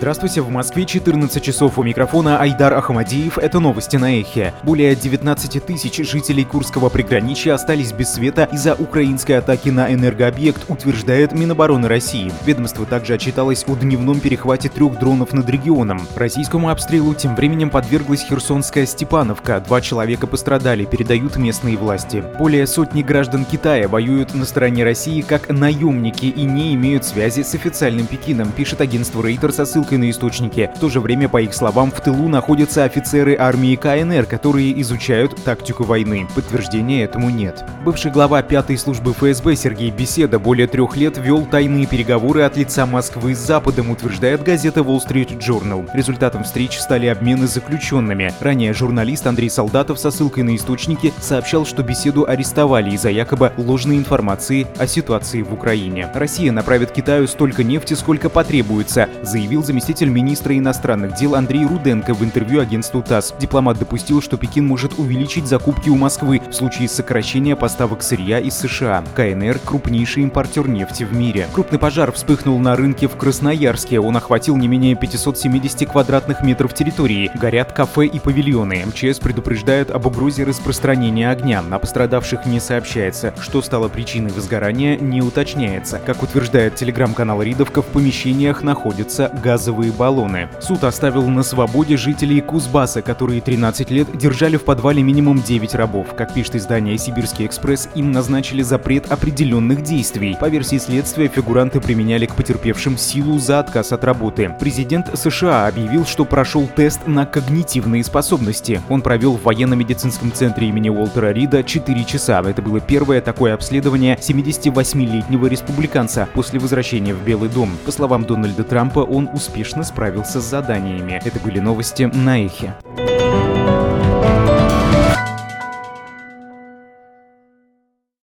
Здравствуйте, в Москве 14 часов, у микрофона Айдар Ахмадиев. Это новости на Эхе. Более 19 тысяч жителей Курского приграничья остались без света из-за украинской атаки на энергообъект, утверждает Минобороны России. Ведомство также отчиталось о дневном перехвате 3 дронов над регионом. Российскому обстрелу тем временем подверглась Херсонская Степановка. 2 человека пострадали, передают местные власти. Более сотни граждан Китая воюют на стороне России как наемники и не имеют связи с официальным Пекином, пишет агентство Reuters со ссылкой на источники. В то же время, по их словам, в тылу находятся офицеры армии КНР, которые изучают тактику войны. Подтверждения этому нет. Бывший глава 5-й службы ФСБ Сергей Беседа более 3 лет вел тайные переговоры от лица Москвы с Западом, утверждает газета Wall Street Journal. Результатом встреч стали обмены заключенными. Ранее журналист Андрей Солдатов со ссылкой на источники сообщал, что Беседу арестовали из-за якобы ложной информации о ситуации в Украине. Россия направит Китаю столько нефти, сколько потребуется, заявил заместитель министра иностранных дел Андрей Руденко в интервью агентству ТАСС. Дипломат допустил, что Пекин может увеличить закупки у Москвы в случае сокращения поставок сырья из США. КНР – крупнейший импортер нефти в мире. Крупный пожар вспыхнул на рынке в Красноярске. Он охватил не менее 570 квадратных метров территории. Горят кафе и павильоны. МЧС предупреждает об угрозе распространения огня. О пострадавших не сообщается. Что стало причиной возгорания, не уточняется. Как утверждает телеграм-канал Ридовка, в помещениях находятся газовые баллоны. Суд оставил на свободе жителей Кузбасса, которые 13 лет держали в подвале минимум 9 рабов. Как пишет издание «Сибирский экспресс», им назначили запрет определенных действий. По версии следствия, фигуранты применяли к потерпевшим силу за отказ от работы. Президент США объявил, что прошел тест на когнитивные способности. Он провел в военно-медицинском центре имени Уолтера Рида 4 часа. Это было первое такое обследование 78-летнего республиканца после возвращения в Белый дом. По словам Дональда Трампа, он успешно справился с заданиями. Это были новости на Эхе.